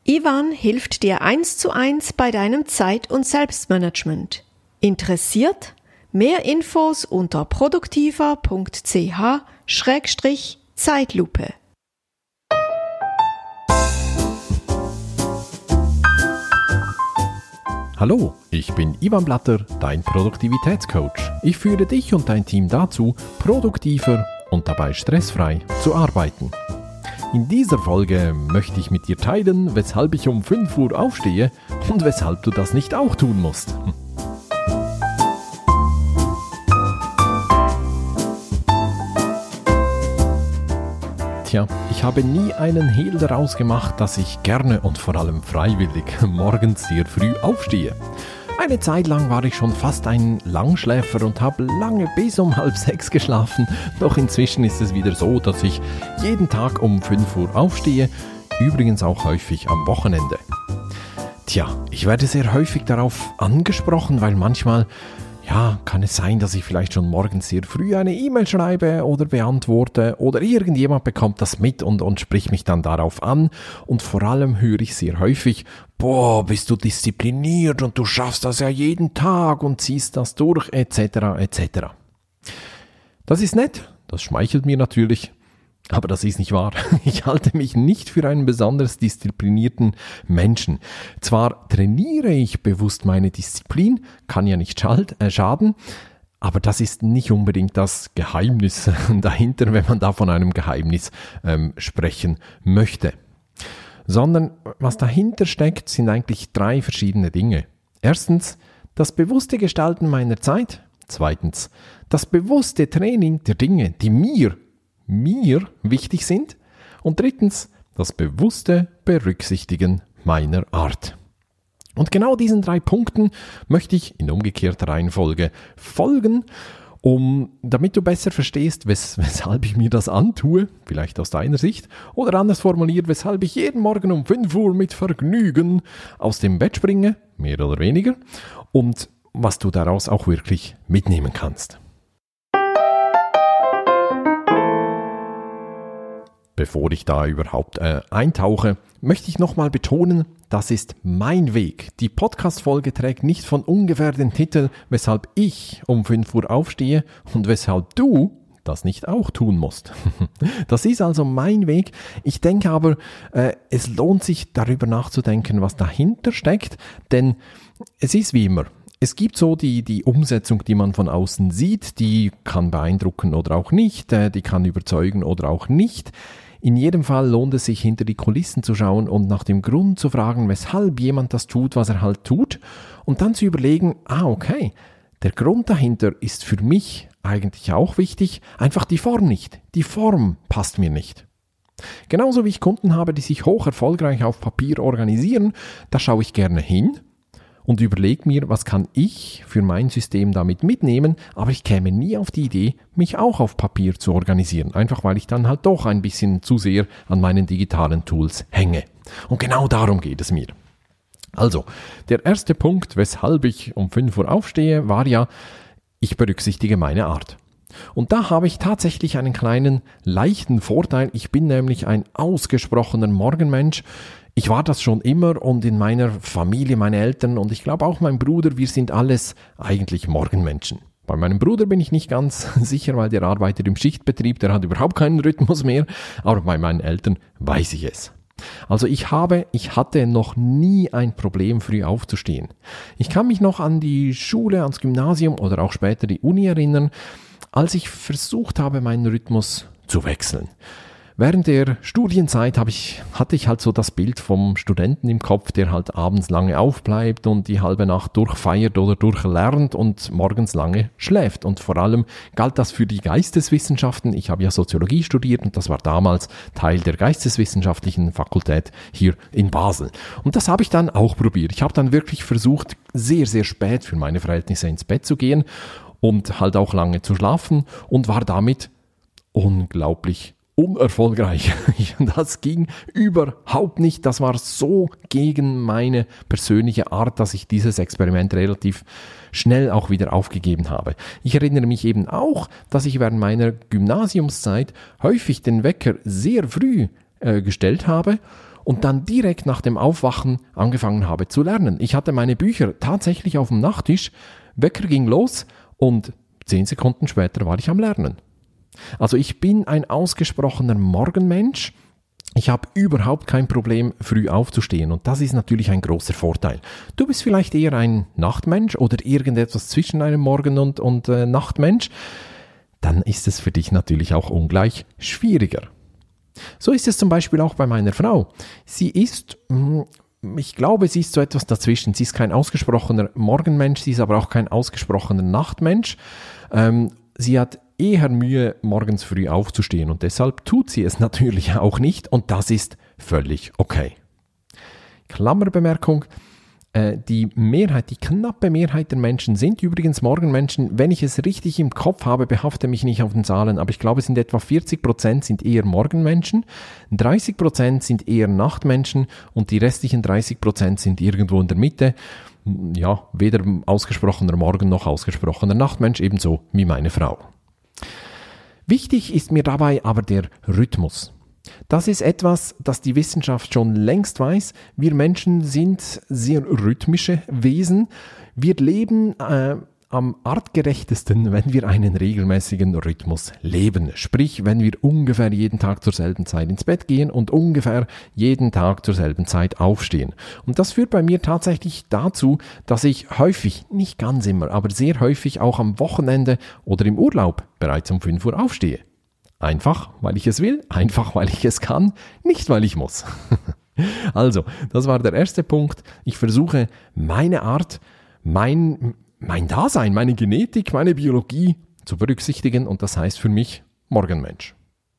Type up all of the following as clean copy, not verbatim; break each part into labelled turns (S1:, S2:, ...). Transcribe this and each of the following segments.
S1: Ivan hilft dir 1:1 bei deinem Zeit- und Selbstmanagement. Interessiert? Mehr Infos unter produktiver.ch/Zeitlupe.
S2: Hallo, ich bin Ivan Blatter, dein Produktivitätscoach. Ich führe dich und dein Team dazu, produktiver und dabei stressfrei zu arbeiten. In dieser Folge möchte ich mit dir teilen, weshalb ich um 5 Uhr aufstehe und weshalb du das nicht auch tun musst. Tja, ich habe nie einen Hehl daraus gemacht, dass ich gerne und vor allem freiwillig morgens sehr früh aufstehe. Eine Zeit lang war ich schon fast ein Langschläfer und habe lange bis um 5:30 geschlafen, doch inzwischen ist es wieder so, dass ich jeden Tag um 5 Uhr aufstehe, übrigens auch häufig am Wochenende. Tja, ich werde sehr häufig darauf angesprochen, weil manchmal kann es sein, dass ich vielleicht schon morgens sehr früh eine E-Mail schreibe oder beantworte oder irgendjemand bekommt das mit und spricht mich dann darauf an und vor allem höre ich sehr häufig, bist du diszipliniert und du schaffst das ja jeden Tag und ziehst das durch etc. etc. Das ist nett, das schmeichelt mir natürlich, aber das ist nicht wahr. Ich halte mich nicht für einen besonders disziplinierten Menschen. Zwar trainiere ich bewusst meine Disziplin, kann ja nicht schaden, aber das ist nicht unbedingt das Geheimnis dahinter, wenn man da von einem Geheimnis sprechen möchte. Sondern was dahinter steckt, sind eigentlich 3 verschiedene Dinge. Erstens, das bewusste Gestalten meiner Zeit. Zweitens, das bewusste Training der Dinge, die mir wichtig sind. Und drittens, das bewusste Berücksichtigen meiner Art. Und genau diesen 3 Punkten möchte ich in umgekehrter Reihenfolge folgen, damit du besser verstehst, weshalb ich mir das antue, vielleicht aus deiner Sicht, oder anders formuliert, weshalb ich jeden Morgen um 5 Uhr mit Vergnügen aus dem Bett springe, mehr oder weniger, und was du daraus auch wirklich mitnehmen kannst. Bevor ich da überhaupt eintauche, möchte ich nochmal betonen, das ist mein Weg. Die Podcast-Folge trägt nicht von ungefähr den Titel, weshalb ich um 5 Uhr aufstehe und weshalb du das nicht auch tun musst. Das ist also mein Weg. Ich denke aber, es lohnt sich darüber nachzudenken, was dahinter steckt, denn es ist wie immer. Es gibt so die Umsetzung, die man von außen sieht, die kann beeindrucken oder auch nicht, die kann überzeugen oder auch nicht. In jedem Fall lohnt es sich, hinter die Kulissen zu schauen und nach dem Grund zu fragen, weshalb jemand das tut, was er halt tut, und dann zu überlegen, okay, der Grund dahinter ist für mich eigentlich auch wichtig, einfach die Form nicht. Die Form passt mir nicht. Genauso wie ich Kunden habe, die sich hoch erfolgreich auf Papier organisieren, da schaue ich gerne hin und überlege mir, was kann ich für mein System damit mitnehmen, aber ich käme nie auf die Idee, mich auch auf Papier zu organisieren, einfach weil ich dann halt doch ein bisschen zu sehr an meinen digitalen Tools hänge. Und genau darum geht es mir. Also, der erste Punkt, weshalb ich um 5 Uhr aufstehe, war ja, ich berücksichtige meine Art. Und da habe ich tatsächlich einen kleinen, leichten Vorteil. Ich bin nämlich ein ausgesprochener Morgenmensch. Ich war das schon immer und in meiner Familie, meine Eltern und ich glaube auch mein Bruder, wir sind alles eigentlich Morgenmenschen. Bei meinem Bruder bin ich nicht ganz sicher, weil der arbeitet im Schichtbetrieb, der hat überhaupt keinen Rhythmus mehr, aber bei meinen Eltern weiß ich es. Also ich hatte noch nie ein Problem, früh aufzustehen. Ich kann mich noch an die Schule, ans Gymnasium oder auch später die Uni erinnern, als ich versucht habe, meinen Rhythmus zu wechseln. Während der Studienzeit hatte ich halt so das Bild vom Studenten im Kopf, der halt abends lange aufbleibt und die halbe Nacht durchfeiert oder durchlernt und morgens lange schläft. Und vor allem galt das für die Geisteswissenschaften. Ich habe ja Soziologie studiert und das war damals Teil der Geisteswissenschaftlichen Fakultät hier in Basel. Und das habe ich dann auch probiert. Ich habe dann wirklich versucht, sehr, sehr spät für meine Verhältnisse ins Bett zu gehen und halt auch lange zu schlafen und war damit unglaublich unerfolgreich. Das ging überhaupt nicht. Das war so gegen meine persönliche Art, dass ich dieses Experiment relativ schnell auch wieder aufgegeben habe. Ich erinnere mich eben auch, dass ich während meiner Gymnasiumszeit häufig den Wecker sehr früh gestellt habe und dann direkt nach dem Aufwachen angefangen habe zu lernen. Ich hatte meine Bücher tatsächlich auf dem Nachttisch, Wecker ging los und 10 Sekunden später war ich am Lernen. Also ich bin ein ausgesprochener Morgenmensch. Ich habe überhaupt kein Problem, früh aufzustehen und das ist natürlich ein großer Vorteil. Du bist vielleicht eher ein Nachtmensch oder irgendetwas zwischen einem Morgen- und Nachtmensch. Dann ist es für dich natürlich auch ungleich schwieriger. So ist es zum Beispiel auch bei meiner Frau. Sie ist, ich glaube, sie ist so etwas dazwischen. Sie ist kein ausgesprochener Morgenmensch, sie ist aber auch kein ausgesprochener Nachtmensch. Sie hat eher Mühe, morgens früh aufzustehen und deshalb tut sie es natürlich auch nicht und das ist völlig okay. Klammerbemerkung, die knappe Mehrheit der Menschen sind übrigens Morgenmenschen. Wenn ich es richtig im Kopf habe, behafte mich nicht auf den Zahlen, aber ich glaube, es sind etwa 40% sind eher Morgenmenschen, 30% sind eher Nachtmenschen und die restlichen 30% sind irgendwo in der Mitte. Ja, weder ausgesprochener Morgen- noch ausgesprochener Nachtmensch, ebenso wie meine Frau. Wichtig ist mir dabei aber der Rhythmus. Das ist etwas, das die Wissenschaft schon längst weiß. Wir Menschen sind sehr rhythmische Wesen. Wir leben am artgerechtesten, wenn wir einen regelmäßigen Rhythmus leben. Sprich, wenn wir ungefähr jeden Tag zur selben Zeit ins Bett gehen und ungefähr jeden Tag zur selben Zeit aufstehen. Und das führt bei mir tatsächlich dazu, dass ich häufig, nicht ganz immer, aber sehr häufig auch am Wochenende oder im Urlaub bereits um 5 Uhr aufstehe. Einfach, weil ich es will, einfach, weil ich es kann, nicht, weil ich muss. Also, das war der erste Punkt. Ich versuche, meine Art, mein Dasein, meine Genetik, meine Biologie zu berücksichtigen und das heißt für mich Morgenmensch.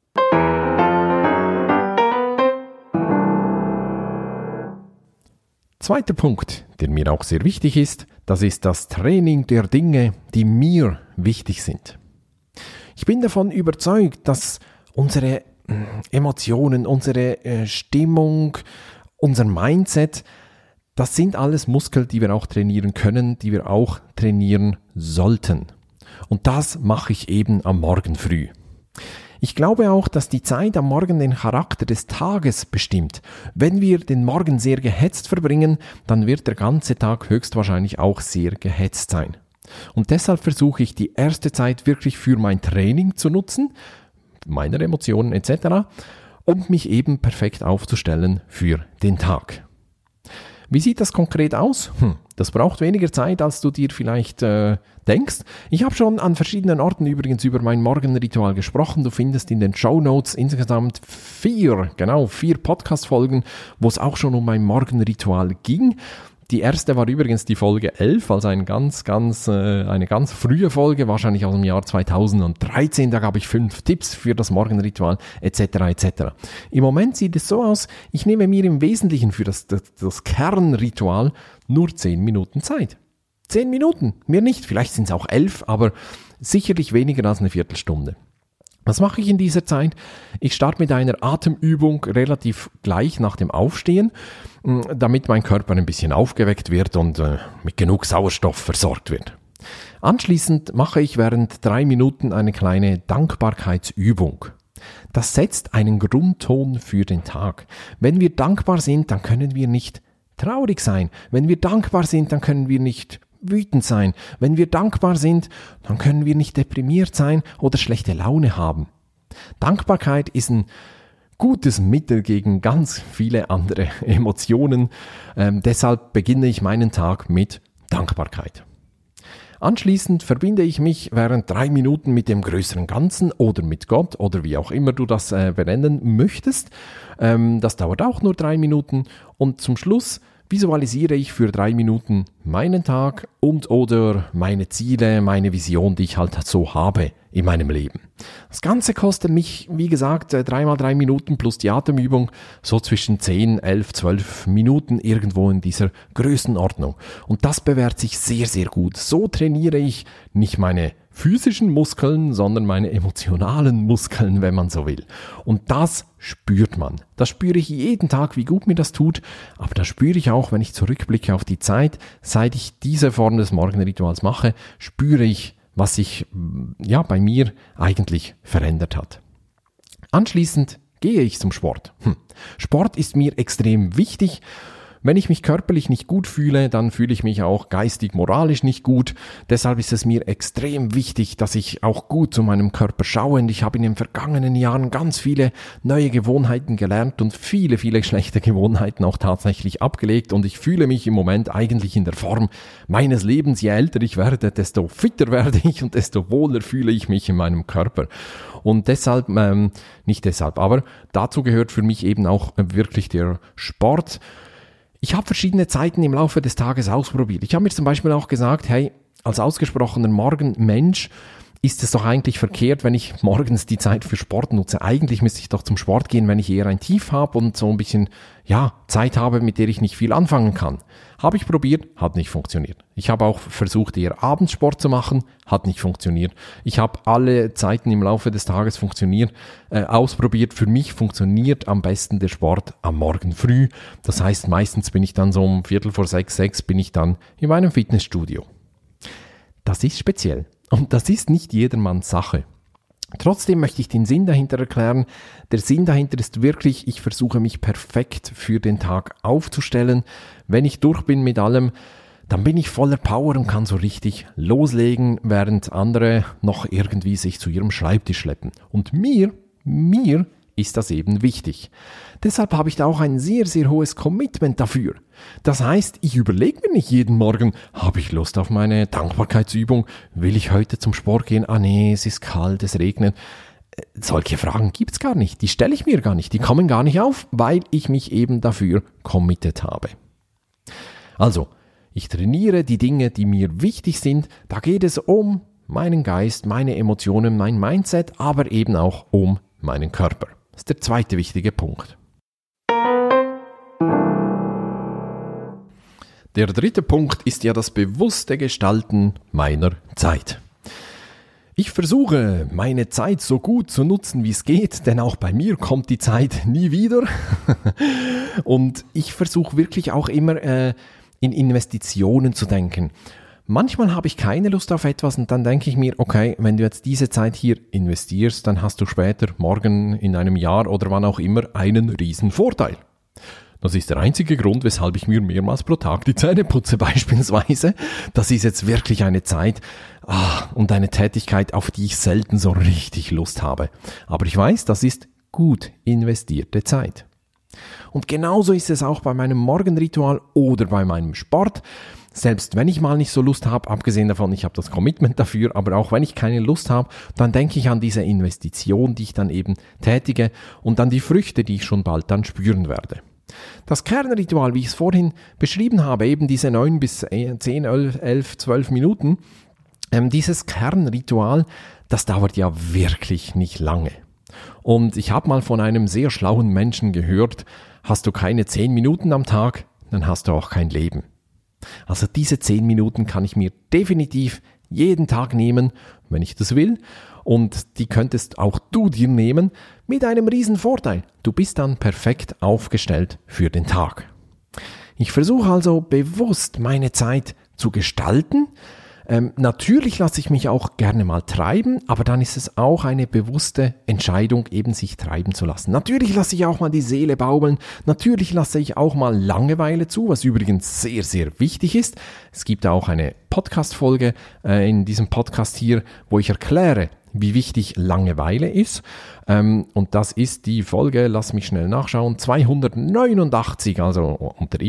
S2: Zweiter Punkt, der mir auch sehr wichtig ist, das ist das Training der Dinge, die mir wichtig sind. Ich bin davon überzeugt, dass unsere Emotionen, unsere Stimmung, unser Mindset, das sind alles Muskeln, die wir auch trainieren können, die wir auch trainieren sollten. Und das mache ich eben am Morgen früh. Ich glaube auch, dass die Zeit am Morgen den Charakter des Tages bestimmt. Wenn wir den Morgen sehr gehetzt verbringen, dann wird der ganze Tag höchstwahrscheinlich auch sehr gehetzt sein. Und deshalb versuche ich die erste Zeit wirklich für mein Training zu nutzen, meine Emotionen etc. und mich eben perfekt aufzustellen für den Tag. Wie sieht das konkret aus? Das braucht weniger Zeit, als du dir vielleicht denkst. Ich habe schon an verschiedenen Orten übrigens über mein Morgenritual gesprochen. Du findest in den Shownotes insgesamt 4 Podcast-Folgen, wo es auch schon um mein Morgenritual ging. Die erste war übrigens die Folge 11, also eine ganz frühe Folge, wahrscheinlich aus dem Jahr 2013. Da gab ich 5 Tipps für das Morgenritual etc. etc. Im Moment sieht es so aus, ich nehme mir im Wesentlichen für das Kernritual nur 10 Minuten Zeit. 10 Minuten, mehr nicht, vielleicht sind es auch 11, aber sicherlich weniger als eine Viertelstunde. Was mache ich in dieser Zeit? Ich starte mit einer Atemübung relativ gleich nach dem Aufstehen, damit mein Körper ein bisschen aufgeweckt wird und mit genug Sauerstoff versorgt wird. Anschließend mache ich während 3 Minuten eine kleine Dankbarkeitsübung. Das setzt einen Grundton für den Tag. Wenn wir dankbar sind, dann können wir nicht traurig sein. Wenn wir dankbar sind, dann können wir nicht wütend sein. Wenn wir dankbar sind, dann können wir nicht deprimiert sein oder schlechte Laune haben. Dankbarkeit ist ein gutes Mittel gegen ganz viele andere Emotionen. Deshalb beginne ich meinen Tag mit Dankbarkeit. Anschließend verbinde ich mich während 3 Minuten mit dem größeren Ganzen oder mit Gott oder wie auch immer du das benennen möchtest. Das dauert auch nur 3 Minuten und zum Schluss visualisiere ich für 3 Minuten meinen Tag und oder meine Ziele, meine Vision, die ich halt so habe in meinem Leben. Das Ganze kostet mich, wie gesagt, 3 mal 3 Minuten plus die Atemübung, so zwischen 10, 11, 12 Minuten irgendwo in dieser Größenordnung. Und das bewährt sich sehr, sehr gut. So trainiere ich nicht meine physischen Muskeln, sondern meine emotionalen Muskeln, wenn man so will. Und das spürt man. Das spüre ich jeden Tag, wie gut mir das tut, aber das spüre ich auch, wenn ich zurückblicke auf die Zeit, seit ich diese Form des Morgenrituals mache, spüre ich, was sich bei mir eigentlich verändert hat. Anschließend gehe ich zum Sport? Sport ist mir extrem wichtig. Wenn ich mich körperlich nicht gut fühle, dann fühle ich mich auch geistig, moralisch nicht gut. Deshalb ist es mir extrem wichtig, dass ich auch gut zu meinem Körper schaue. Und ich habe in den vergangenen Jahren ganz viele neue Gewohnheiten gelernt und viele, viele schlechte Gewohnheiten auch tatsächlich abgelegt. Und ich fühle mich im Moment eigentlich in der Form meines Lebens. Je älter ich werde, desto fitter werde ich und desto wohler fühle ich mich in meinem Körper. Und deshalb, nicht deshalb, aber dazu gehört für mich eben auch wirklich der Sport. Ich habe verschiedene Zeiten im Laufe des Tages ausprobiert. Ich habe mir zum Beispiel auch gesagt, hey, als ausgesprochener Morgenmensch ist es doch eigentlich verkehrt, wenn ich morgens die Zeit für Sport nutze. Eigentlich müsste ich doch zum Sport gehen, wenn ich eher ein Tief habe und so ein bisschen, Zeit habe, mit der ich nicht viel anfangen kann. Habe ich probiert, hat nicht funktioniert. Ich habe auch versucht, eher abends Sport zu machen, hat nicht funktioniert. Ich habe alle Zeiten im Laufe des Tages ausprobiert. Für mich funktioniert am besten der Sport am Morgen früh. Das heißt, meistens bin ich dann so um 5:45, bin ich dann in meinem Fitnessstudio. Das ist speziell. Und das ist nicht jedermanns Sache. Trotzdem möchte ich den Sinn dahinter erklären. Der Sinn dahinter ist wirklich, ich versuche mich perfekt für den Tag aufzustellen. Wenn ich durch bin mit allem, dann bin ich voller Power und kann so richtig loslegen, während andere noch irgendwie sich zu ihrem Schreibtisch schleppen. Und mir ist das eben wichtig. Deshalb habe ich da auch ein sehr, sehr hohes Commitment dafür. Das heißt, ich überlege mir nicht jeden Morgen, habe ich Lust auf meine Dankbarkeitsübung? Will ich heute zum Sport gehen? Ah nee, es ist kalt, es regnet. Solche Fragen gibt's gar nicht, die stelle ich mir gar nicht, die kommen gar nicht auf, weil ich mich eben dafür committed habe. Also, ich trainiere die Dinge, die mir wichtig sind. Da geht es um meinen Geist, meine Emotionen, mein Mindset, aber eben auch um meinen Körper. Das ist der zweite wichtige Punkt. Der dritte Punkt ist ja das bewusste Gestalten meiner Zeit. Ich versuche, meine Zeit so gut zu nutzen, wie es geht, denn auch bei mir kommt die Zeit nie wieder. Und ich versuche wirklich auch immer in Investitionen zu denken. Manchmal habe ich keine Lust auf etwas und dann denke ich mir, okay, wenn du jetzt diese Zeit hier investierst, dann hast du später, morgen, in einem Jahr oder wann auch immer, einen riesen Vorteil. Das ist der einzige Grund, weshalb ich mir mehrmals pro Tag die Zähne putze beispielsweise. Das ist jetzt wirklich eine Zeit und eine Tätigkeit, auf die ich selten so richtig Lust habe. Aber ich weiß, das ist gut investierte Zeit. Und genauso ist es auch bei meinem Morgenritual oder bei meinem Sport. Selbst wenn ich mal nicht so Lust habe, abgesehen davon, ich habe das Commitment dafür, aber auch wenn ich keine Lust habe, dann denke ich an diese Investition, die ich dann eben tätige und an die Früchte, die ich schon bald dann spüren werde. Das Kernritual, wie ich es vorhin beschrieben habe, eben diese 9 bis 10, 11, 12 Minuten, dieses Kernritual, das dauert ja wirklich nicht lange. Und ich habe mal von einem sehr schlauen Menschen gehört, hast du keine 10 Minuten am Tag, dann hast du auch kein Leben. Also diese 10 Minuten kann ich mir definitiv jeden Tag nehmen, wenn ich das will. Und die könntest auch du dir nehmen mit einem riesen Vorteil. Du bist dann perfekt aufgestellt für den Tag. Ich versuche also bewusst meine Zeit zu gestalten. Natürlich lasse ich mich auch gerne mal treiben, aber dann ist es auch eine bewusste Entscheidung, eben sich treiben zu lassen. Natürlich lasse ich auch mal die Seele baumeln, natürlich lasse ich auch mal Langeweile zu, was übrigens sehr, sehr wichtig ist. Es gibt auch eine Podcast-Folge in diesem Podcast hier, wo ich erkläre, wie wichtig Langeweile ist. Und das ist die Folge, lass mich schnell nachschauen, 289, also unter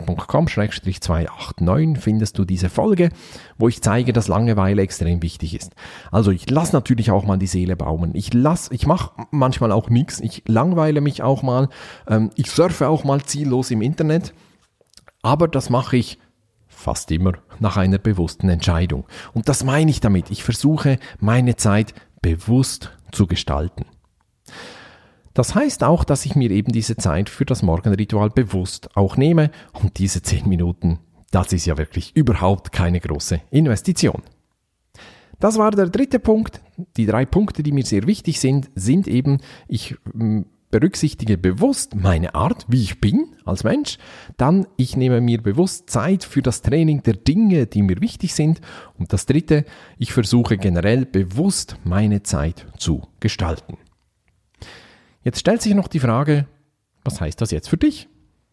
S2: ivanblatter.com/289 findest du diese Folge, wo ich zeige, dass Langeweile extrem wichtig ist. Also ich lasse natürlich auch mal die Seele baumeln. Ich mache manchmal auch nichts, ich langweile mich auch mal, ich surfe auch mal ziellos im Internet, aber das mache ich fast immer nach einer bewussten Entscheidung. Und das meine ich damit. Ich versuche, meine Zeit bewusst zu gestalten. Das heißt auch, dass ich mir eben diese Zeit für das Morgenritual bewusst auch nehme. Und diese 10 Minuten, das ist ja wirklich überhaupt keine große Investition. Das war der dritte Punkt. Die 3 Punkte, die mir sehr wichtig sind eben, ich berücksichtige bewusst meine Art, wie ich bin als Mensch. Dann, ich nehme mir bewusst Zeit für das Training der Dinge, die mir wichtig sind. Und das dritte, ich versuche generell bewusst meine Zeit zu gestalten. Jetzt stellt sich noch die Frage, was heißt das jetzt für dich?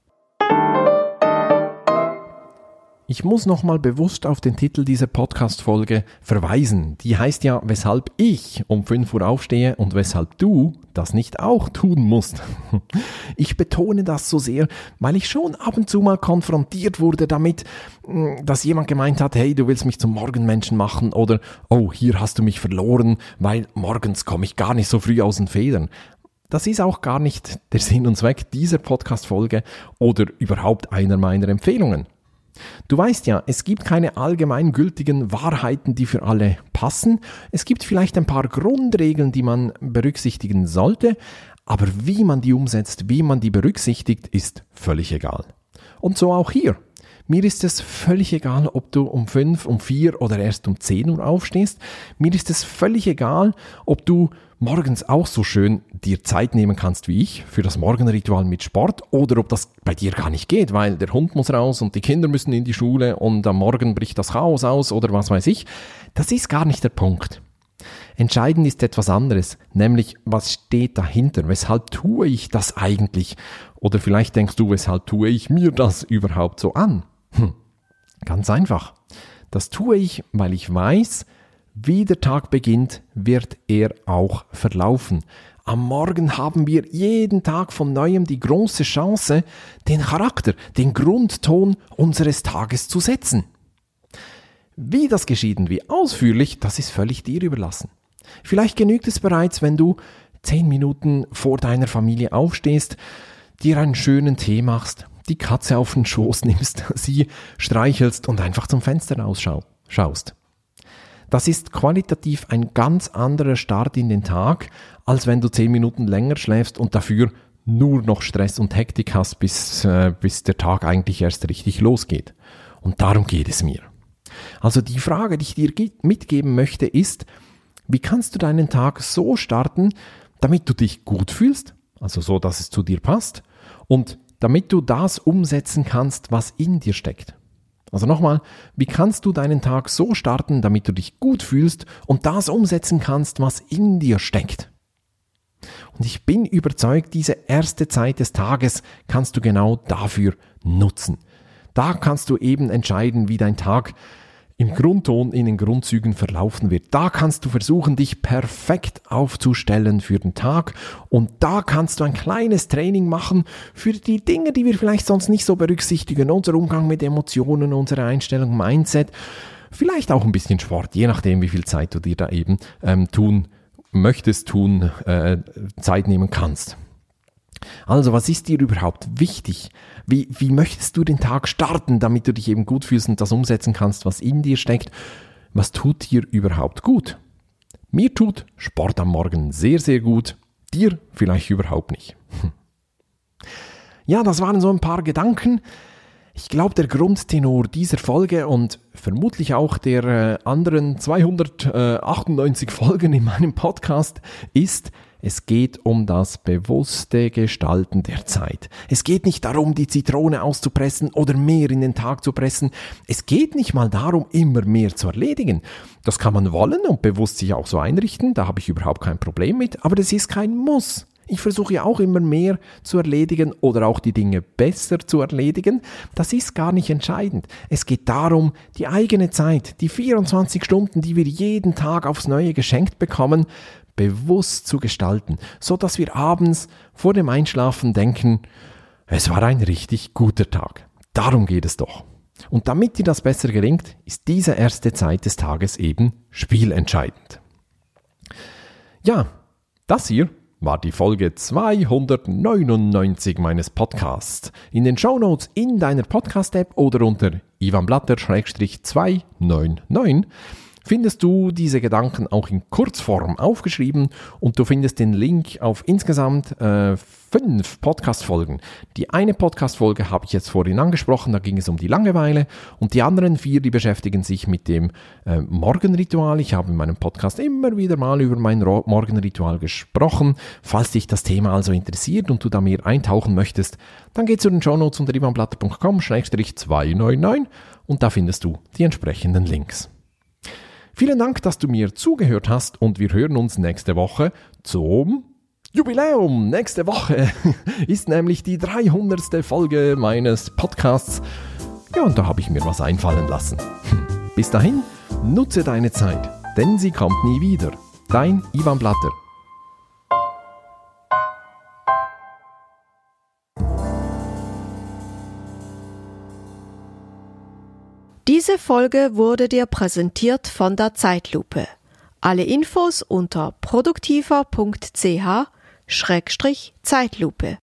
S2: Ich muss nochmal bewusst auf den Titel dieser Podcast-Folge verweisen. Die heißt ja, weshalb ich um 5 Uhr aufstehe und weshalb du das nicht auch tun musst. Ich betone das so sehr, weil ich schon ab und zu mal konfrontiert wurde damit, dass jemand gemeint hat, hey, du willst mich zum Morgenmenschen machen oder, oh, hier hast du mich verloren, weil morgens komme ich gar nicht so früh aus den Federn. Das ist auch gar nicht der Sinn und Zweck dieser Podcast-Folge oder überhaupt einer meiner Empfehlungen. Du weißt ja, es gibt keine allgemeingültigen Wahrheiten, die für alle passen. Es gibt vielleicht ein paar Grundregeln, die man berücksichtigen sollte, aber wie man die umsetzt, wie man die berücksichtigt, ist völlig egal. Und so auch hier. Mir ist es völlig egal, ob du um 5, um 4 oder erst um 10 Uhr aufstehst. Mir ist es völlig egal, ob du morgens auch so schön dir Zeit nehmen kannst wie ich für das Morgenritual mit Sport oder ob das bei dir gar nicht geht, weil der Hund muss raus und die Kinder müssen in die Schule und am Morgen bricht das Chaos aus oder was weiß ich. Das ist gar nicht der Punkt. Entscheidend ist etwas anderes, nämlich was steht dahinter, weshalb tue ich das eigentlich? Oder vielleicht denkst du, weshalb tue ich mir das überhaupt so an? Ganz einfach. Das tue ich, weil ich weiß, wie der Tag beginnt, wird er auch verlaufen. Am Morgen haben wir jeden Tag von Neuem die große Chance, den Charakter, den Grundton unseres Tages zu setzen. Wie das geschieht und wie ausführlich, das ist völlig dir überlassen. Vielleicht genügt es bereits, wenn du 10 Minuten vor deiner Familie aufstehst, dir einen schönen Tee machst, die Katze auf den Schoß nimmst, sie streichelst und einfach zum Fenster rausschaust. Das ist qualitativ ein ganz anderer Start in den Tag, als wenn du 10 Minuten länger schläfst und dafür nur noch Stress und Hektik hast, bis der Tag eigentlich erst richtig losgeht. Und darum geht es mir. Also die Frage, die ich dir mitgeben möchte, ist, wie kannst du deinen Tag so starten, damit du dich gut fühlst, also so, dass es zu dir passt, und damit du das umsetzen kannst, was in dir steckt. Also nochmal, wie kannst du deinen Tag so starten, damit du dich gut fühlst und das umsetzen kannst, was in dir steckt? Und ich bin überzeugt, diese erste Zeit des Tages kannst du genau dafür nutzen. Da kannst du eben entscheiden, wie dein Tag im Grundton, in den Grundzügen verlaufen wird. Da kannst du versuchen, dich perfekt aufzustellen für den Tag und da kannst du ein kleines Training machen für die Dinge, die wir vielleicht sonst nicht so berücksichtigen. Unser Umgang mit Emotionen, unsere Einstellung, Mindset, vielleicht auch ein bisschen Sport, je nachdem, wie viel Zeit du dir da eben Zeit nehmen kannst. Also, was ist dir überhaupt wichtig? Wie möchtest du den Tag starten, damit du dich eben gut fühlst und das umsetzen kannst, was in dir steckt? Was tut dir überhaupt gut? Mir tut Sport am Morgen sehr, sehr gut. Dir vielleicht überhaupt nicht. Ja, das waren so ein paar Gedanken. Ich glaube, der Grundtenor dieser Folge und vermutlich auch der anderen 298 Folgen in meinem Podcast ist, es geht um das bewusste Gestalten der Zeit. Es geht nicht darum, die Zitrone auszupressen oder mehr in den Tag zu pressen. Es geht nicht mal darum, immer mehr zu erledigen. Das kann man wollen und bewusst sich auch so einrichten, da habe ich überhaupt kein Problem mit, aber das ist kein Muss. Ich versuche ja auch immer mehr zu erledigen oder auch die Dinge besser zu erledigen. Das ist gar nicht entscheidend. Es geht darum, die eigene Zeit, die 24 Stunden, die wir jeden Tag aufs Neue geschenkt bekommen, bewusst zu gestalten, so dass wir abends vor dem Einschlafen denken, es war ein richtig guter Tag. Darum geht es doch. Und damit dir das besser gelingt, ist diese erste Zeit des Tages eben spielentscheidend. Ja, das hier war die Folge 299 meines Podcasts. In den Shownotes in deiner Podcast-App oder unter ivanblatter-299 findest du diese Gedanken auch in Kurzform aufgeschrieben und du findest den Link auf insgesamt 5 Podcast-Folgen. Die eine Podcast-Folge habe ich jetzt vorhin angesprochen, da ging es um die Langeweile und die anderen 4, die beschäftigen sich mit dem Morgenritual. Ich habe in meinem Podcast immer wieder mal über mein Morgenritual gesprochen. Falls dich das Thema also interessiert und du da mehr eintauchen möchtest, dann geh zu den Shownotes unter ivanblatter.com/299 und da findest du die entsprechenden Links. Vielen Dank, dass du mir zugehört hast und wir hören uns nächste Woche zum Jubiläum! Nächste Woche ist nämlich die 300. Folge meines Podcasts. Ja, und da habe ich mir was einfallen lassen. Bis dahin, nutze deine Zeit, denn sie kommt nie wieder. Dein Ivan Blatter.
S1: Diese Folge wurde dir präsentiert von der Zeitlupe. Alle Infos unter produktiver.ch/Zeitlupe.